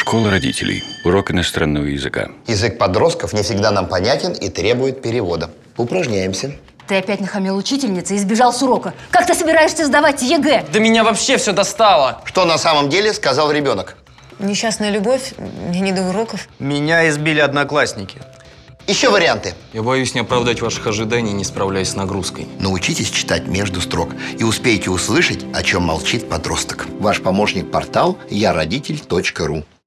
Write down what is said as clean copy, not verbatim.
Школа родителей. Урок иностранного языка. Язык подростков не всегда нам понятен и требует перевода. Упражняемся. Ты опять нахамил учительнице и сбежал с урока. Как ты собираешься сдавать ЕГЭ? Да меня вообще все достало. Что на самом деле сказал ребенок? Несчастная любовь, мне не до уроков. Меня избили одноклассники. Еще варианты. Я боюсь не оправдать ваших ожиданий, не справляясь с нагрузкой. Научитесь читать между строк и успейте услышать, о чем молчит подросток. Ваш помощник-портал яродитель.ру.